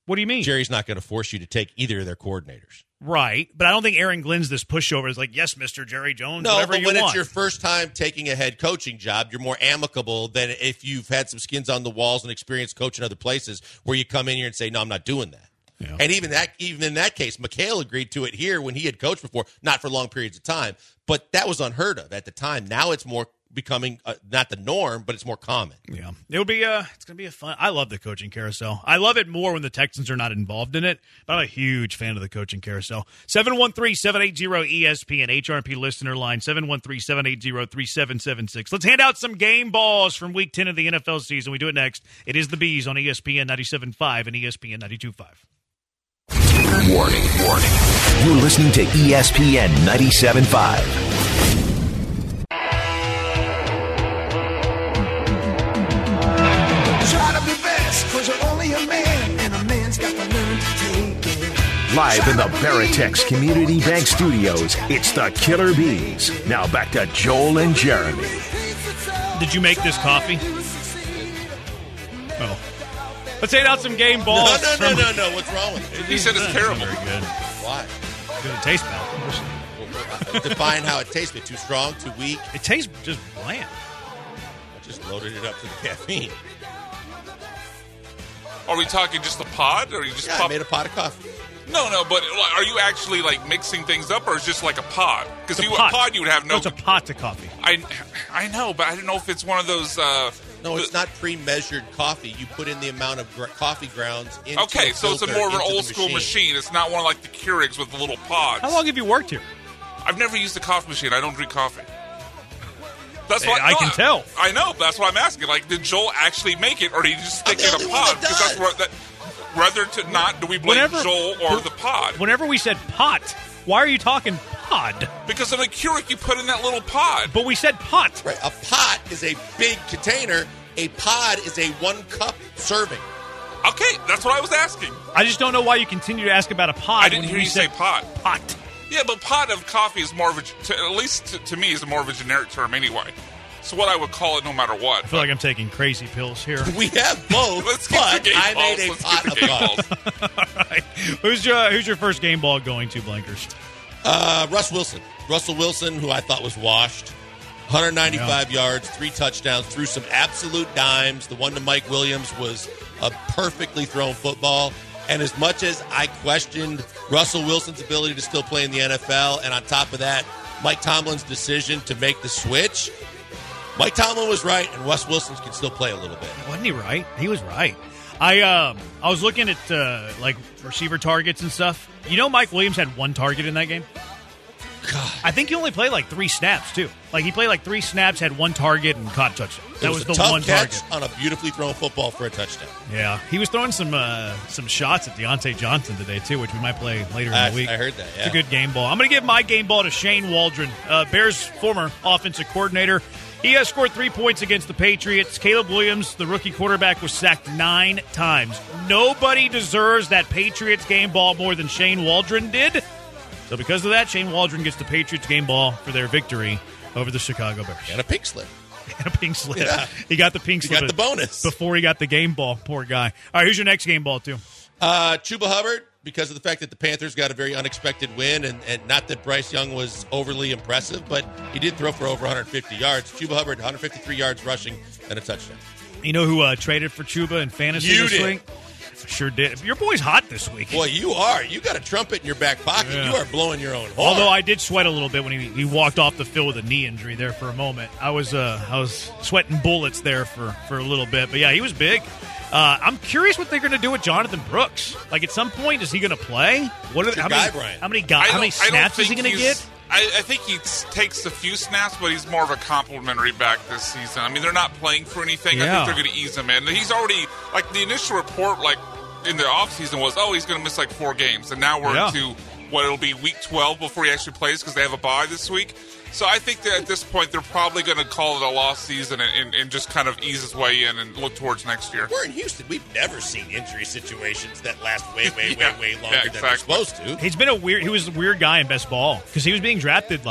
What do you mean? Jerry's not going to force you to take either of their coordinators. Right, but I don't think Aaron Glenn's this pushover is like, yes, Mister Jerry Jones, no, whatever but you when want. it's your first time taking a head coaching job, you're more amicable than if you've had some skins on the walls and experience coaching other places where you come in here and say, no, I'm not doing that. Yeah. And even that, even in that case, McHale agreed to it here when he had coached before, not for long periods of time, but that was unheard of at the time. Now it's more becoming uh, not the norm, but it's more common. Yeah, it'll be uh it's gonna be a fun. I love the coaching carousel. I love it more when the Texans are not involved in it. But I'm a huge fan of the coaching carousel. seven one three, seven eight zero, E S P N H R P listener line seven one three, seven eight zero, three seven seven six. Let's hand out some game balls from Week ten of the N F L season. We do it next. It is the Bees on E S P N ninety-seven point five and E S P N ninety-two point five. Warning, warning. You're listening to E S P N ninety-seven point five. Live in the Veritex Community Bank Studios, it's the Killer Bees. Now back to Joel and Jeremy. Did you make this coffee? Oh. Let's hand out some game balls. No, no, no, no, no. What's wrong with it? He said it's terrible. Very good. Why? Because it tastes bad. Define how it tastes. Too strong, too weak? It tastes just bland. I just loaded it up to the caffeine. Are we talking just a pod, or you just yeah, pop? I made a pot of coffee. No, no, but are you actually like mixing things up, or is it just like a pod? Because you pot. a pod, you would have no. no it's a pot to coffee. I, I know, but I don't know if it's one of those. Uh, no, it's not pre-measured coffee. You put in the amount of gr- coffee grounds into Okay, a so it's a filter more of an into old the school machine. machine. It's not one like the Keurigs with the little pods. How long have you worked here? I've never used a coffee machine. I don't drink coffee. That's Hey, what I no, can tell. I know. That's what I'm asking. Like, did Joel actually make it, or did he just stick I'm it the in a only one pod? that Because that's does. what that. Whether to not, do we blame Whenever- Joel or the pod? Whenever we said pot, why are you talking pod? Because in a Keurig, you put in that little pod. But we said pot. Right, a pot is a big container. A pod is a one-cup serving. Okay, that's what I was asking. I just don't know why you continue to ask about a pod. I didn't when hear we you say said pod. pot. Yeah, but pod of coffee is more of a, to, at least to, to me, is more of a generic term anyway. It's what I would call it no matter what. I feel like I'm taking crazy pills here. We have both, Let's get but the game I balls. made a Let's pot get of the game coffee. balls. All right. Who's your, who's your first game ball going to, Blankers? Uh, Russ Wilson. Russell Wilson, who I thought was washed. one hundred ninety-five Yeah. yards, three touchdowns, threw some absolute dimes. The one to Mike Williams was a perfectly thrown football. And as much as I questioned Russell Wilson's ability to still play in the N F L, and on top of that, Mike Tomlin's decision to make the switch, Mike Tomlin was right, and Russ Wilson can still play a little bit. Wasn't he right? He was right. I um I was looking at uh, like receiver targets and stuff. You know, Mike Williams had one target in that game. God. I think he only played like three snaps too. Like he played like three snaps, had one target, and caught a touchdown. That It was, was, a the tough one catch target. on a beautifully thrown football for a touchdown. Yeah, he was throwing some uh, some shots at Deontay Johnson today too, which we might play later in I, the week. I heard that. Yeah. It's a good game ball. I'm going to give my game ball to Shane Waldron, uh, Bears' former offensive coordinator. He has scored three points against the Patriots. Caleb Williams, the rookie quarterback, was sacked nine times. Nobody deserves that Patriots game ball more than Shane Waldron did. So because of that, Shane Waldron gets the Patriots game ball for their victory over the Chicago Bears. And a pink slip. And a pink slip. Yeah. He got the pink He slip. got the bonus. Before he got the game ball. Poor guy. All right, who's your next game ball, too? Uh, Chuba Hubbard, because of the fact that the Panthers got a very unexpected win, and, and not that Bryce Young was overly impressive, but he did throw for over one hundred fifty yards. Chuba Hubbard, one hundred fifty-three yards rushing and a touchdown. You know who uh, traded for Chuba in fantasy You this did. week? Sure did. Your boy's hot this week. Boy, you are. You got a trumpet in your back pocket. Yeah. You are blowing your own horn. Although I did sweat a little bit when he, he walked off the field with a knee injury there for a moment. I was uh, I was sweating bullets there for, for a little bit. But, yeah, he was big. Uh, I'm curious what they're going to do with Jonathan Brooks. Like, at some point, is he going to play? What are It's your how, guy, many, Brian. how many go- I how don't- many I don't snaps is he think going to he's- get? I, I think he s- takes a few snaps, but he's more of a complimentary back this season. I mean, they're not playing for anything. I Yeah. think they're going to ease him in. He's already, like, the initial report, like, in the offseason was, oh, he's going to miss, like, four games. And now we're Yeah. into what, it'll be week twelve before he actually plays because they have a bye this week. So I think that at this point, they're probably going to call it a lost season and, and, and just kind of ease his way in and look towards next year. We're in Houston. We've never seen injury situations that last way, way, Yeah. way, way longer Yeah, than they're exactly. supposed to. He's been a weird. He was a weird guy in best ball because he was being drafted like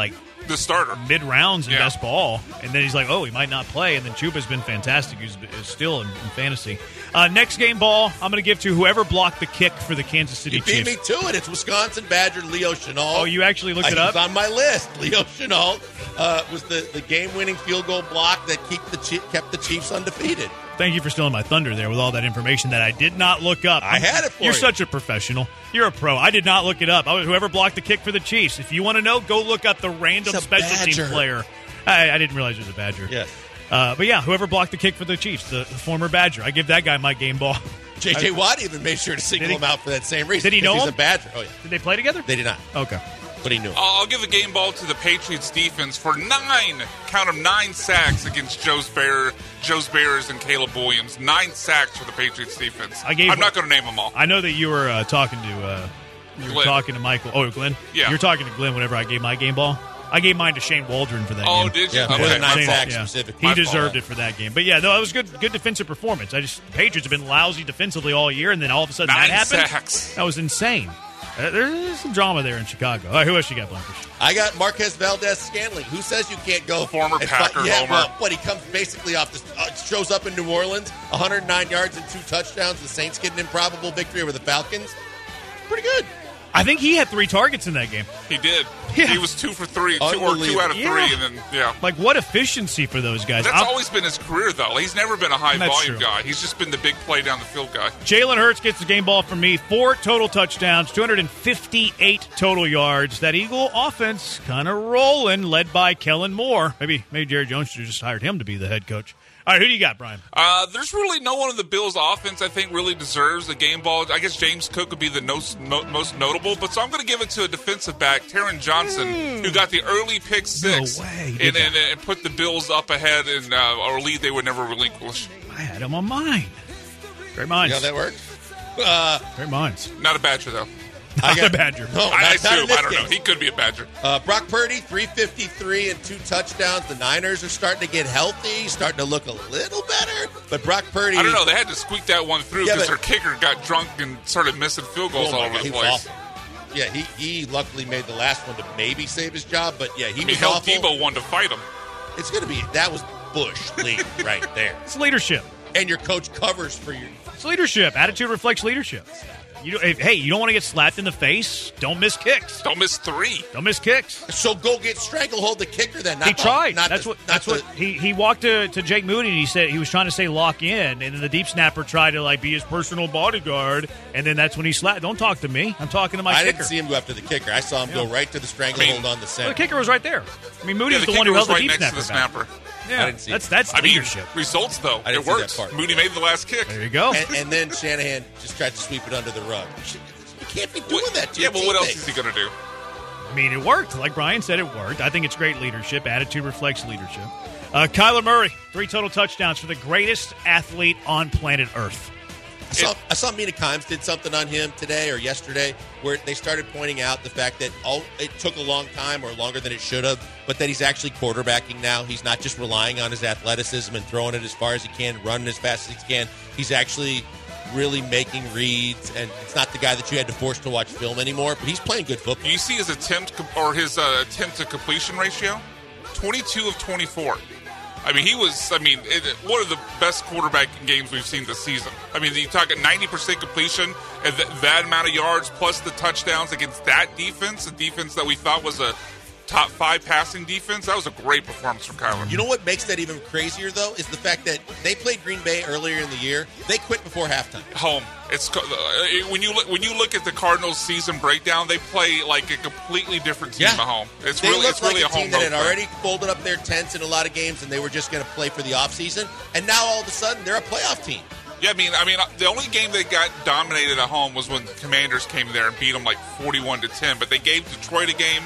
the starter. mid rounds in Yeah. best ball, and then he's like, oh, he might not play, and then Chuba's been fantastic. He's is still in, in fantasy. Uh, next game ball, I'm going to give to whoever blocked the kick for the Kansas City You beat Chiefs. me to it. It's Wisconsin Badger Leo Chenal. Oh, you actually looked Uh, it he up? was on my list. Leo Chenal uh, was the, the game-winning field goal block that keep the Chief, kept the Chiefs undefeated. Thank you for stealing my thunder there with all that information that I did not look up. I had it for You're you. such a professional. You're a pro. I did not look it up. I was, whoever blocked the kick for the Chiefs. If you want to know, go look up the random It's a special Badger. team player. I, I didn't realize it was a Badger. Yes. Uh, but yeah, whoever blocked the kick for the Chiefs, the, the former Badger. I give that guy my game ball. J J. Watt even made sure to single Did he? him out for that same reason. Did he know He's him? a Badger. Oh, yeah. Did they play together? They did not, Okay. but he knew him. I'll give the game ball to the Patriots defense for nine, count them, nine sacks against Joe's Bear, Joe's Bears and Caleb Williams. Nine sacks for the Patriots defense. I gave- I'm not going to name them all. I know that you were uh, talking to uh, you were Glenn. talking to Michael. Oh, Glenn. Yeah. You're talking to Glenn whenever I gave my game ball. I gave mine to Shane Waldron for that Oh, game. did you? Yeah, Okay, more than nine my fault. sacks specifically. He My deserved fault. it for that game. But yeah, no, it was good good defensive performance. I just the Patriots have been lousy defensively all year, and then all of a sudden Nine that happened. sacks. That was insane. Uh, there's some drama there in Chicago. All right, who else you got, Blankers? I got Marquez Valdez-Scantling. Who says you can't go? Former and Packer yeah, homer. Well, but he comes basically off the uh, shows up in New Orleans, one hundred nine yards and two touchdowns. The Saints get an improbable victory over the Falcons. Pretty good. I think he had three targets in that game. He did. Yeah. He was two for three, two or two Unbelievable. out of Yeah. three, and then, yeah. Like, what efficiency for those guys. That's I'm- always been his career, though. He's never been a high That's volume true. guy. He's just been the big play down the field guy. Jalen Hurts gets the game ball from me. Four total touchdowns, two hundred fifty-eight total yards. That Eagle offense kind of rolling, led by Kellen Moore. Maybe maybe Jerry Jones should have just hired him to be the head coach. All right, who do you got, Brian? Uh, there's really no one in the Bills' offense I think really deserves the game ball. I guess James Cook would be the most, no, most notable, but so I'm going to give it to a defensive back, Taron Johnson, who got the early pick six way he and, did and, and put the Bills up ahead in uh, a lead they would never relinquish. I had him on mine. Great minds. You know how that worked? Uh, Great minds. Not a Badger, though. I Not a Badger. No, I not, not assume. in this I don't know. case. He could be a Badger. Uh, Brock Purdy, three fifty-three and two touchdowns. The Niners are starting to get healthy, starting to look a little better. But Brock Purdy, I don't know. They had to squeak that one through Yeah, because but- their kicker got drunk and started missing field goals Oh my all God, over he the was place. awful. Yeah, he, he luckily made the last one to maybe save his job, but yeah, he He was held awful. Debo one to fight him. It's going to be that was Bush League right there, It's leadership. and your coach covers for your. It's leadership. Attitude reflects leadership. You do, if, hey, you don't want to get slapped in the face? Don't miss kicks. Don't miss three. Don't miss kicks. So go get stranglehold the kicker then. Not He the- tried. Not that's the, what. not That's the, what. He he walked to, to Jake Moody and he said he was trying to say lock in, and then the deep snapper tried to like be his personal bodyguard, and then that's when he slapped. Don't talk to me. I'm talking to my I kicker. didn't see him go after the kicker. I saw him go right to the stranglehold I mean, on the Well, center. the kicker was right there. I mean, Moody Yeah, was the the, one kicker who was held right the deep next to the snapper. back. snapper. Yeah, I didn't see that's it. that's I mean, leadership. results though. I didn't It see that worked. part. Moody made the last kick. There you go. and, and then Shanahan just tried to sweep it under the rug. You can't be doing What- that to yeah, your but what else teammates. is he going to do? I mean, it worked. Like Brian said, it worked. I think it's great leadership. Attitude reflects leadership. Uh, Kyler Murray, three total touchdowns for the greatest athlete on planet Earth. I saw, I saw Mina Kimes did something on him today or yesterday where they started pointing out the fact that all it took a long time or longer than it should have, but that he's actually quarterbacking now. He's not just relying on his athleticism and throwing it as far as he can, running as fast as he can. He's actually really making reads, and it's not the guy that you had to force to watch film anymore, but he's playing good football. Do you see his attempt or his uh, attempt to completion ratio? twenty-two of twenty-four. I mean, he was, I mean, it, one of the best quarterback games we've seen this season. I mean, you're talking ninety percent completion and th- that amount of yards plus the touchdowns against that defense, a defense that we thought was a top five passing defense. That was a great performance from Kyler. You know what makes that even crazier, though, is the fact that they played Green Bay earlier in the year. They quit before halftime. Home. It's uh, when you look when you look at the Cardinals' season breakdown, they play like a completely different team Yeah. at home. It's They really looked it's really like a a home team that road had thing. already folded up their tents in a lot of games, and they were just going to play for the offseason. And now all of a sudden, they're a playoff team. Yeah, I mean, I mean, the only game they got dominated at home was when the Commanders came there and beat them like forty-one to ten. But they gave Detroit a game.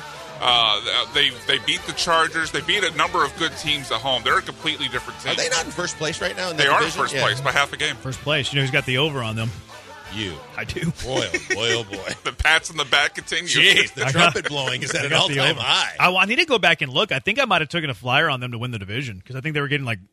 Uh, they they beat the Chargers. They beat a number of good teams at home. They're a completely different team. Are they not in first place right now in They that are in division? first Yeah. place by half a game. First place. You know who's got the over on them? You. I do. Boy, oh boy, oh boy. The pats in the back continue. Jeez, the I got- trumpet blowing is at I an got the all-time over. high. I, I need to go back and look. I think I might have taken a flyer on them to win the division because I think they were getting like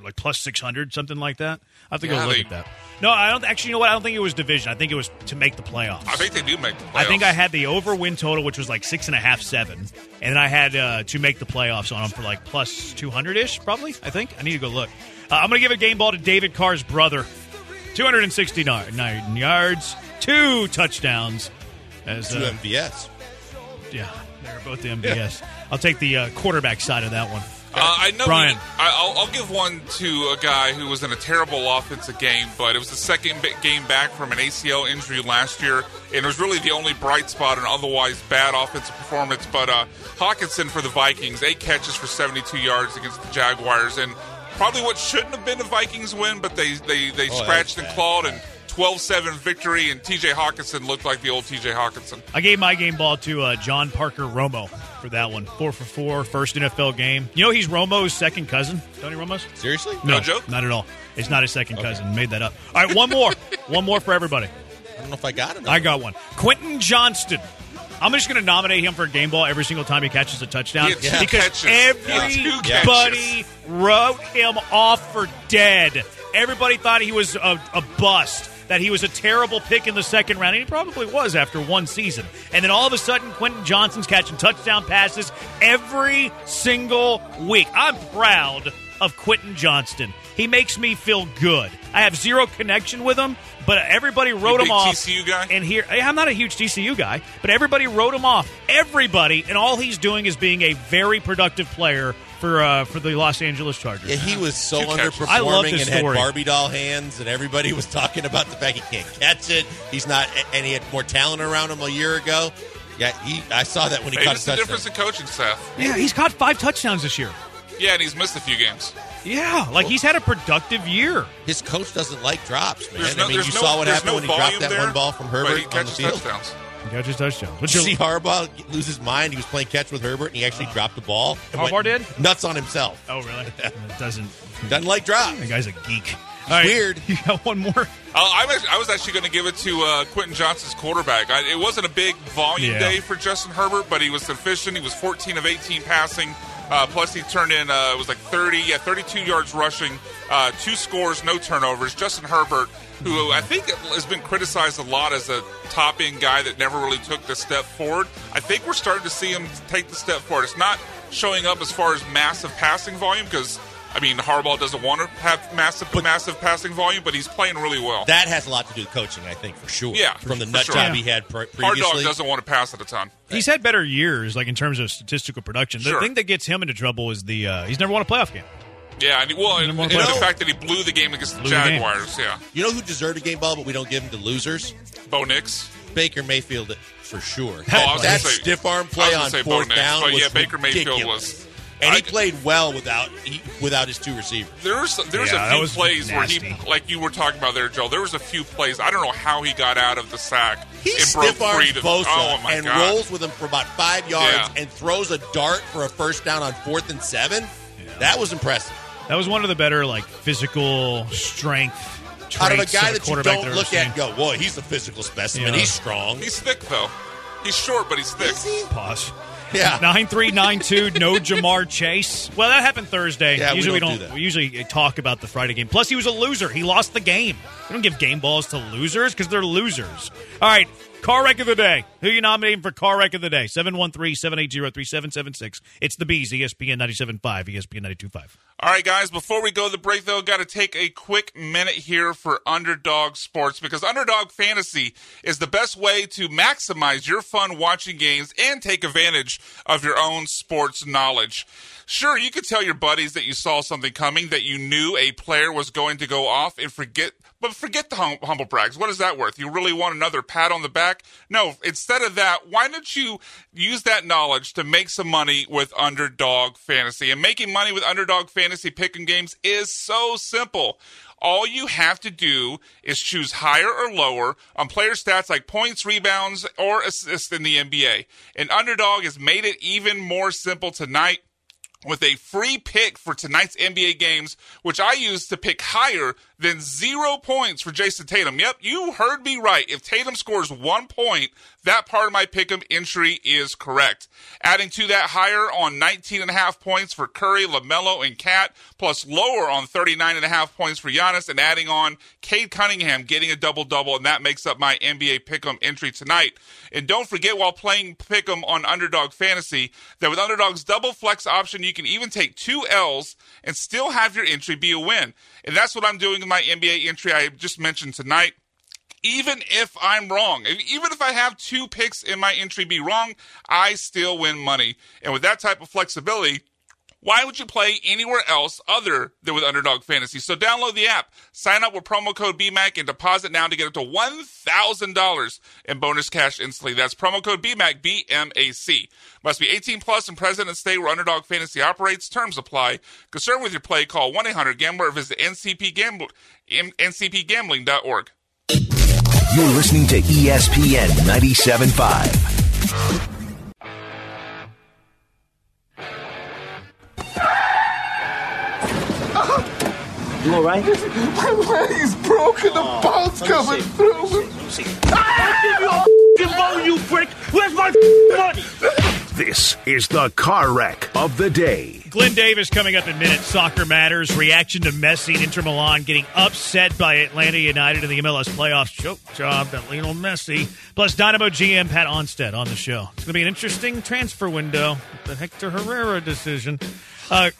like plus six hundred, something like that. I have to Yeah, go look they- at that. No, I don't. Actually, you know what? I don't think it was division. I think it was to make the playoffs. I think they do make the playoffs. I think I had the over win total, which was like six and a half, seven, and then I had uh, to make the playoffs on them for like plus two hundred ish, probably. I think I need to go look. Uh, I'm going to give a game ball to David Carr's brother, two hundred sixty-nine yards, two touchdowns. As, Two uh, M V S. Yeah, they're both the M V S. I'll take the uh, quarterback side of that one. Uh, I know. Brian. We, I, I'll, I'll give one to a guy who was in a terrible offensive game, but it was the second bi- game back from an A C L injury last year, and it was really the only bright spot in otherwise bad offensive performance. But uh, Hawkinson for the Vikings, eight catches for seventy-two yards against the Jaguars, and probably what shouldn't have been a Vikings win, but they they, they Oh, scratched that and was clawed bad. and twelve seven victory, and T J Hawkinson looked like the old T J Hawkinson. I gave my game ball to uh, John Parker Romo for that one. Four for four, first N F L game. You know he's Romo's second cousin, Tony Romo's? Seriously? No, No joke? not at all. It's not his second cousin. Made that up. All right, one more. one more for everybody. I don't know if I got it. I got one. Quentin Johnston. I'm just going to nominate him for a game ball every single time he catches a touchdown He had two because catches. Yeah. Two everybody wrote him off for dead. Everybody thought he was a, a bust, that he was a terrible pick in the second round, and he probably was after one season. And then all of a sudden, Quentin Johnston's catching touchdown passes every single week. I'm proud of Quentin Johnston. He makes me feel good. I have zero connection with him, but everybody wrote big him off. T C U guy? And here, I'm not a huge T C U guy, but everybody wrote him off. Everybody, and all he's doing is being a very productive player for uh, for the Los Angeles Chargers. Yeah, he was so Two catches. underperforming I love this and had story. Barbie doll hands, and everybody was talking about the fact he can't catch it. He's not, and he had more talent around him a year ago. Yeah, he. I saw that when he Maybe caught a it's the touchdown. difference in coaching staff. Yeah, he's caught five touchdowns this year. Yeah, and he's missed a few games. Yeah, like he's had a productive year. His coach doesn't like drops, man. There's no- I mean, there's you no- saw what there's happened no when he dropped volume that there, one ball from Herbert but he on the catches field. touchdowns. He catches touchdowns. What's Did your, you see Harbaugh lose his mind? He was playing catch with Herbert, and he actually dropped the ball. and Harbaugh went did? Nuts on himself. Oh, really? It doesn't. Doesn't like drops. The guy's a geek. All right, weird. You got one more? Uh, I, was, I was actually going to give it to uh, Quentin Johnston's quarterback. I, it wasn't a big volume Yeah. day for Justin Herbert, but he was efficient. He was fourteen of eighteen passing. Uh, plus, he turned in, uh, it was like thirty, yeah, thirty-two yards rushing, uh, two scores, no turnovers. Justin Herbert, who I think has been criticized a lot as a top-end guy that never really took the step forward. I think we're starting to see him take the step forward. It's not showing up as far as massive passing volume because, I mean, Harbaugh doesn't want to have massive, But- massive passing volume, but he's playing really well. That has a lot to do with coaching, I think, for sure. Yeah, From the for nut sure. job Yeah. he had pre- Hard previously. Dog doesn't want to pass it a ton. He's had better years, like in terms of statistical production. The Sure. thing that gets him into trouble is the uh, he's never won a playoff game. Yeah, and, well, and, Number one and the player. fact that he blew the game against the Blew the game. Jaguars, yeah. You know who deserved a game ball, but we don't give him to losers? Bo Nix. Baker Mayfield, for sure. Oh, I was that gonna that say- stiff arm I was play gonna on say Bo fourth Nix, down but was yeah, Baker Mayfield ridiculous. was- And he I- played well without he, without his two receivers. There's there's Yeah, a that few was plays where he, nasty. like you were talking about there, Joe. There was a few plays. I don't know how he got out of the sack He and broke stiff arms free to. Bosa Oh my and god! rolls with him for about five yards Yeah. and throws a dart for a first down on fourth and seven. That was impressive. That was one of the better like physical strength traits Out of a guy of a that you quarterback don't I've look ever at and seen. go, boy, he's a physical specimen. Yeah. He's strong. He's thick though. He's short, but he's thick. Pause. Yeah. Nine three nine two. No Jamar Chase. Well, that happened Thursday. Yeah, we usually don't we do don't. that. We usually talk about the Friday game. Plus, he was a loser. He lost the game. We don't give game balls to losers because they're losers. All right. Car wreck of the day. Who are you nominating for car wreck of the day? seven one three, seven eight zero, three seven seven six. It's the Bees, E S P N ninety-seven point five, E S P N ninety-two point five. All right, guys, before we go to the break, though, got to take a quick minute here for Underdog Sports because Underdog Fantasy is the best way to maximize your fun watching games and take advantage of your own sports knowledge. Sure, you could tell your buddies that you saw something coming, that you knew a player was going to go off and forget, but forget the hum- humble brags. What is that worth? You really want another pat on the back? No, instead of that, why don't you use that knowledge to make some money with Underdog Fantasy? And making money with Underdog Fantasy picking games is so simple. All you have to do is choose higher or lower on player stats like points, rebounds, or assists in the N B A. And Underdog has made it even more simple tonight with a free pick for tonight's N B A games, which I use to pick higher then zero points for Jason Tatum. Yep, you heard me right. If Tatum scores one point, that part of my pick'em entry is correct. Adding to that, higher on nineteen and a half points for Curry, LaMelo, and Cat, plus lower on thirty-nine and a half points for Giannis, and adding on Cade Cunningham getting a double-double, and that makes up my N B A pick'em entry tonight. And don't forget, while playing pick'em on Underdog Fantasy, that with Underdog's double flex option, you can even take two L's and still have your entry be a win. And that's what I'm doing in my N B A entry I just mentioned tonight. Even if I'm wrong, even if I have two picks in my entry be wrong, I still win money. And with that type of flexibility, why would you play anywhere else other than with Underdog Fantasy? So download the app, sign up with promo code B M A C, and deposit now to get up to one thousand dollars in bonus cash instantly. That's promo code B M A C, B M A C. Must be eighteen plus and present in state where Underdog Fantasy operates. Terms apply. Concerned with your play, call one eight hundred gambler or visit N C P gambling dot org. You're listening to E S P N ninety-seven point five. You all right? My leg's broken. The Oh, ball's let me coming see. through. Let me see. I'll give you a bone, you prick. Where's my money? This is the car wreck of the day. Glenn Davis coming up in minutes. Soccer Matters. Reaction to Messi and Inter Milan getting upset by Atlanta United in the M L S playoffs. Choke job at Lionel Messi. Plus Dynamo G M Pat Onstead on the show. It's going to be an interesting transfer window. The Hector Herrera decision. Uh,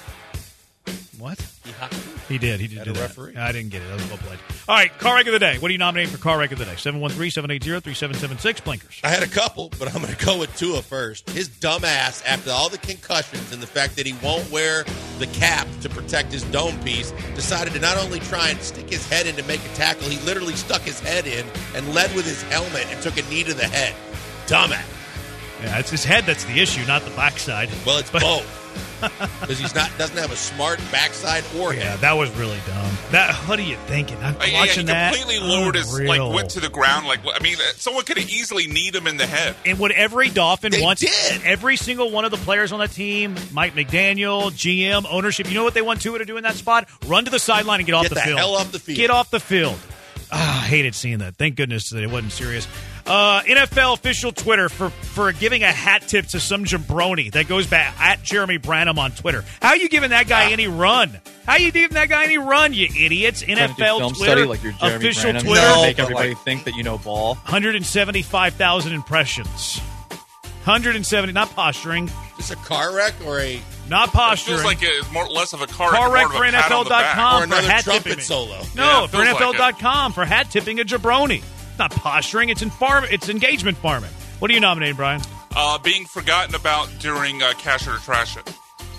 what? He did. He did. do a that. referee. I didn't get it. That was well played. All right, car wreck of the day. What are you nominating for car wreck of the day? seven one three, seven eight zero, three seven seven six. Blinkers. I had a couple, but I'm going to go with Tua first. His dumbass, after all the concussions and the fact that he won't wear the cap to protect his dome piece, decided to not only try and stick his head in to make a tackle, he literally stuck his head in and led with his helmet and took a knee to the head. Dumbass. Yeah, it's his head that's the issue, not the backside. Well, it's But- both. Because he's not doesn't have a smart backside or Yeah, head. that was really dumb. That. What are you thinking? I'm Uh, yeah, watching he that. completely lowered his, like, Unreal. went to the ground. Like, I mean, someone could have easily kneed him in the head. And what every Dolphin They wants, did. every single one of the players on that team, Mike McDaniel, G M, ownership, you know what they want Tua to do in that spot? Run to the sideline and get off Get the, the field. hell off the field. Get off the field. Ah, I hated seeing that. Thank goodness that it wasn't serious. Uh, N F L official Twitter for, for giving a hat tip to some jabroni that goes back at Jeremy Branham on Twitter. How are you giving that guy any run? How are you giving that guy any run, you idiots? Trying to N F do L film Twitter, study like you're Jeremy official Branham, Twitter, No, make but everybody like- think that you know ball. one hundred seventy-five thousand impressions. one hundred seventy, not posturing, Is this a car wreck or a not It posturing. feels like it's more less of a car, Car wreck, wreck more for of a pat N F L on the dot back. com or for another hat trumpet tipping. solo? No, Yeah, it for feels N F L dot com like for hat tipping a jabroni. It's not posturing. It's in farm. It's engagement farming. What are you nominating, Brian? Uh, being forgotten about during uh, Cash It or Trash It.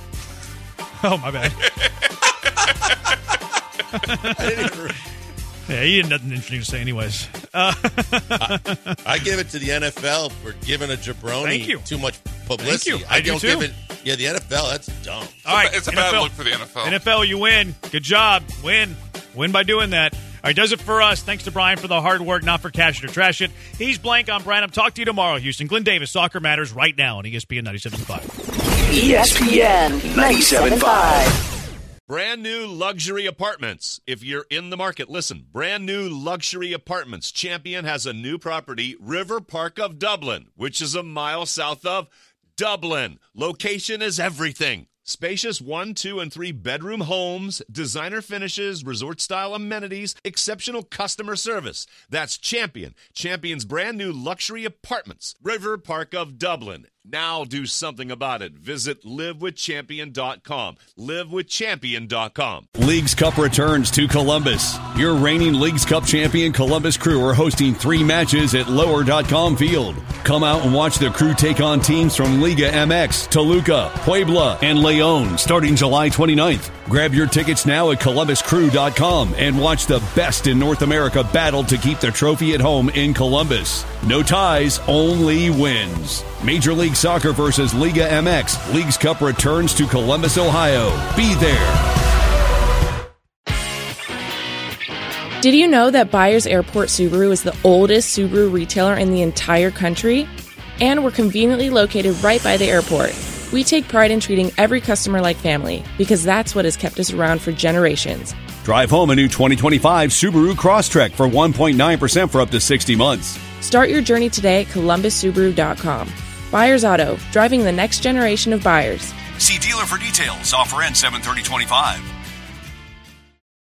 Oh, my bad. Yeah, you had nothing interesting to say, anyways. Uh, I give it to the N F L for giving a jabroni Thank you. too much publicity. Thank you. I do don't too. give it. Yeah, the N F L. That's dumb. all right, It's a N bad F L. look for the N F L. N F L, you win. Good job. Win. Win by doing that. All right, does it for us. Thanks to Brian for the hard work, not for Cash It or Trash It. He's Blank. I'm Brian. I'm talking to you tomorrow, Houston. Glenn Davis, Soccer Matters, right now on E S P N ninety-seven point five. E S P N ninety-seven point five. Brand new luxury apartments. If you're in the market, listen. Brand new luxury apartments. Champion has a new property, River Park of Dublin, which is a mile south of Dublin. Location is everything. Spacious one, two, and three bedroom homes, designer finishes, resort-style amenities, exceptional customer service. That's Champion. Champion's brand new luxury apartments, River Park of Dublin. Now do something about it. Visit live with champion dot com. live with champion dot com. Leagues Cup returns to Columbus. Your reigning Leagues Cup champion Columbus Crew are hosting three matches at lower dot com field. Come out and watch the Crew take on teams from Liga M X, Toluca, Puebla, and Leon starting July twenty-ninth. Grab your tickets now at columbus crew dot com and watch the best in North America battle to keep the trophy at home in Columbus. No ties, only wins. Major League Soccer versus Liga M X. Leagues Cup returns to Columbus, Ohio. Be there. Did you know that Byers Airport Subaru is the oldest Subaru retailer in the entire country? And we're conveniently located right by the airport. We take pride in treating every customer like family because that's what has kept us around for generations. Drive home a new twenty twenty-five Subaru Crosstrek for one point nine percent for up to sixty months. Start your journey today at Columbus Subaru dot com. Buyers Auto, driving the next generation of buyers. See dealer for details. Offer ends seven thirty twenty-five.